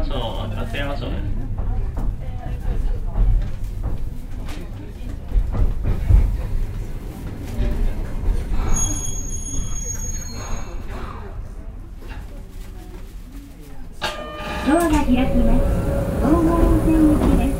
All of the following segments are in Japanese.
ましょう。忘れましょうね。 ドアが開きます。総合運転向きです。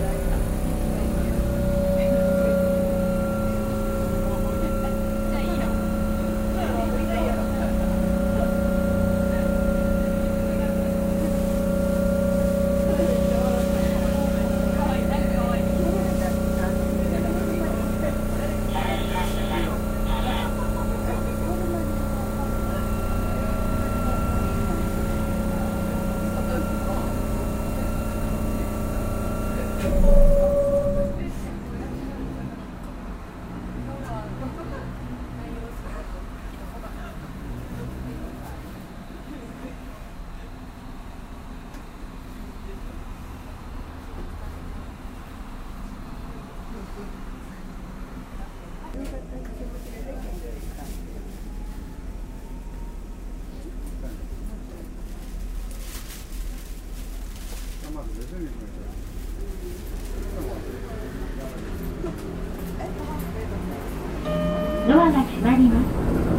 ドアが閉まります。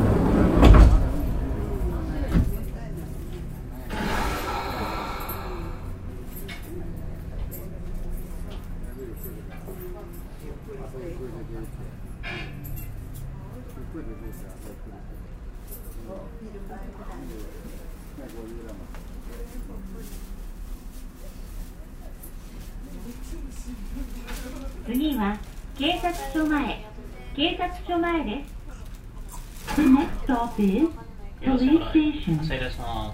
次は警察署前です。The next stop is police station. 失礼いたします。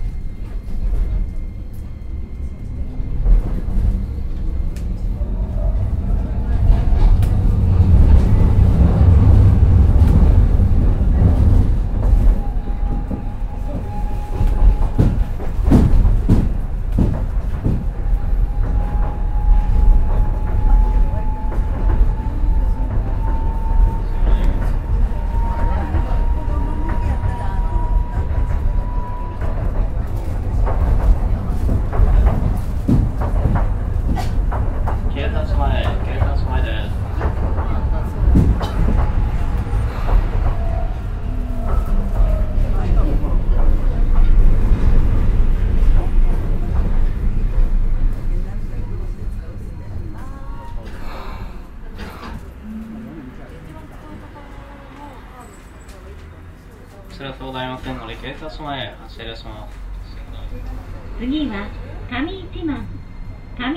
それはございませんので、警察署前へ発車いたします。 次は上一幡。肩、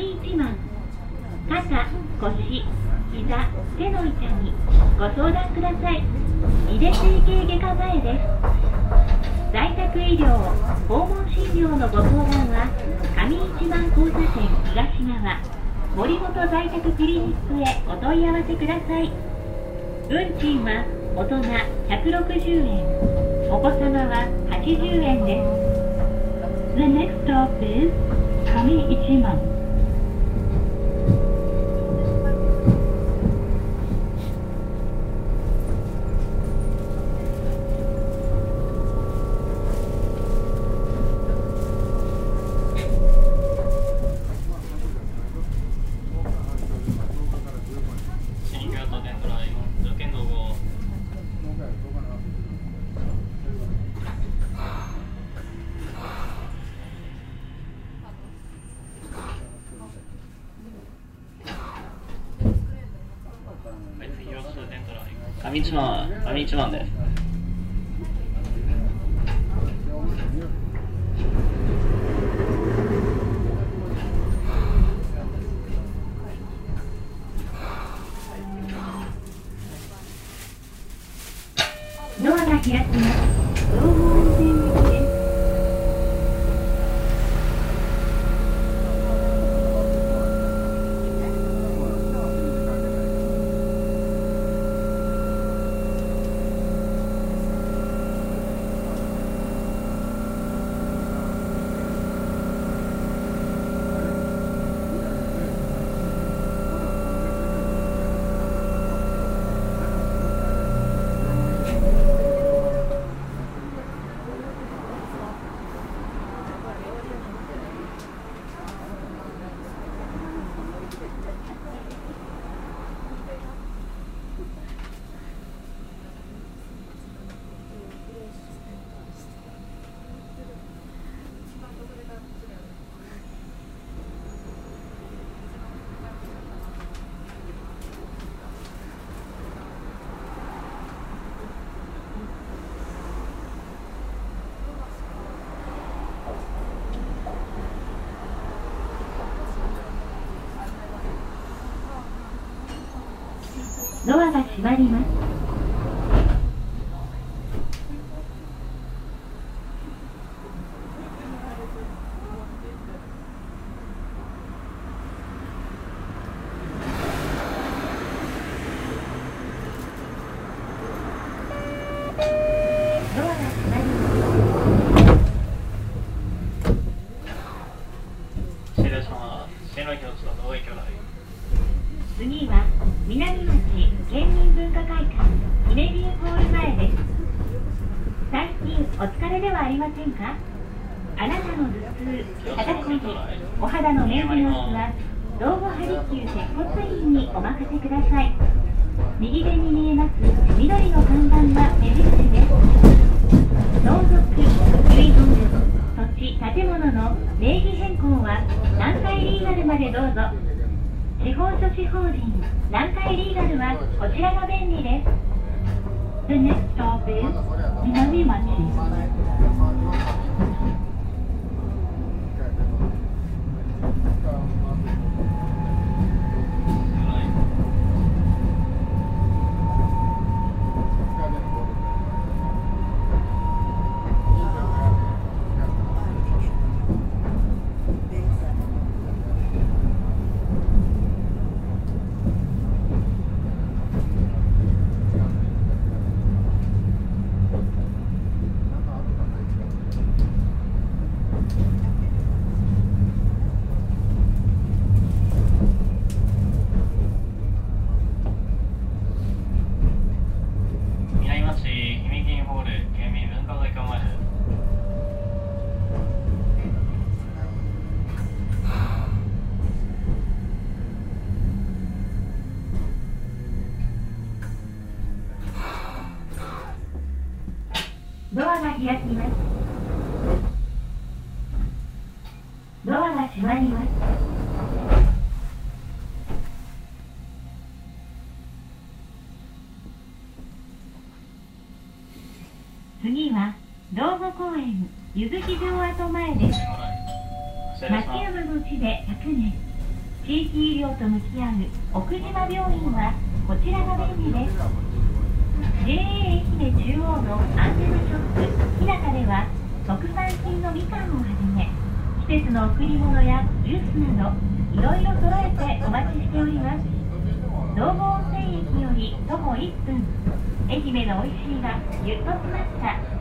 腰、膝、手の痛みご相談ください。井出整形外科前です。在宅医療、訪問診療のご相談は上一幡交差点東側森本在宅クリニックへお問い合わせください。運賃は大人160円、お子様は80円です。The next stop is 上一幡。 上一幡です。 ドアが開きます。総合運転向きです。 ドアが閉まります。次は南町県民文化会館ミレニウムホール前です。最近お疲れではありませんか？あなたの頭痛、肩こり、お肌のメンテナンスは道後ハリキュー接骨院にお任せください。右手に見えます緑の看板が目印です。相続、遺言、土地、建物の名義変更は南海リーガルまでどうぞ。司法書士法人南海リーガルはこちらが便利です。The next stop is 南町。ドアが開きます。ドアが閉まります。次は道後公園柚木城跡前です。松山の地で100年、地域医療と向き合う奥島病院はこちらが便利です。JA 愛媛中央のアンテナショップ日高では特産品のみかんをはじめ季節の贈り物やジュースなどいろいろ揃えてお待ちしております。道後温泉駅より徒歩1分、愛媛の美味しいがぎゅっと詰まった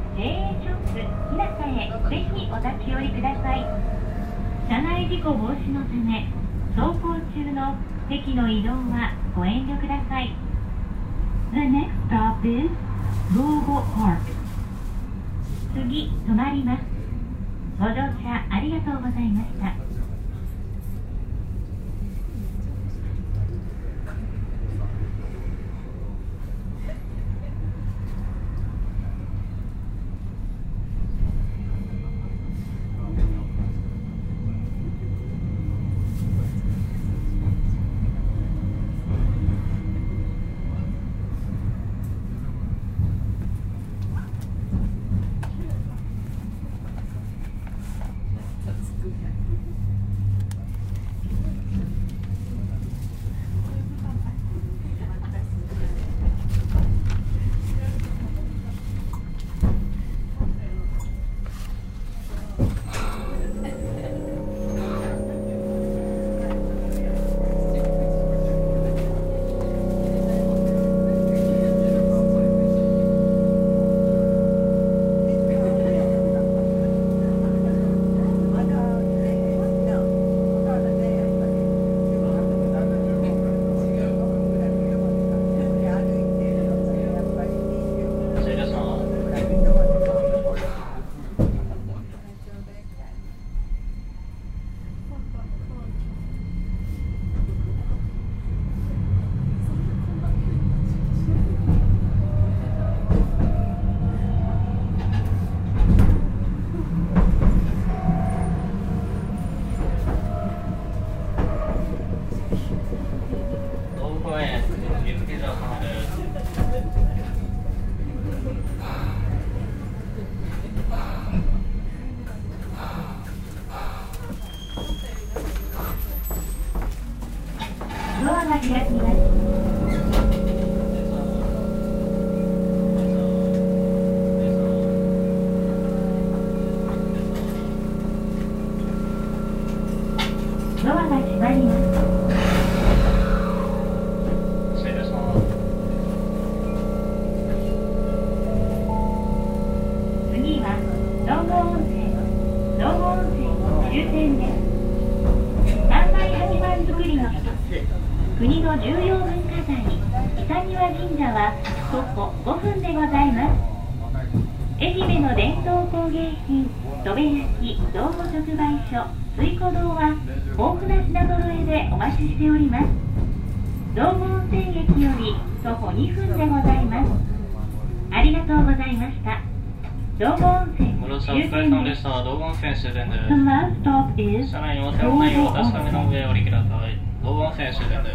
JA ショップ日高へぜひお立ち寄りください。車内事故防止のため走行中の席の移動はご遠慮ください。The next stop is 道後 Park。 次止まります。ご乗車ありがとうございました。ドアが開きます。 国の重要文化財伊佐庭神社は徒歩5分でございます。愛媛の伝統工芸品砥部焼道後直売所水古堂は豊富な品揃えでお待ちしております。道後温泉駅より徒歩2分でございます。ありがとうございました。道後温泉ご乗車お疲れ様でした。道後温泉終点で The last stop す。 is 車内にお手の内容を確かめの上お降りください。道後温泉終点です。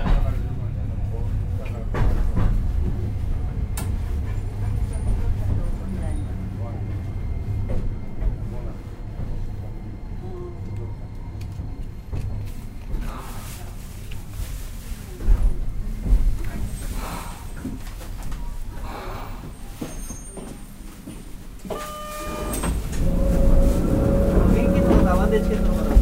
元気そうなワンデーチケットの方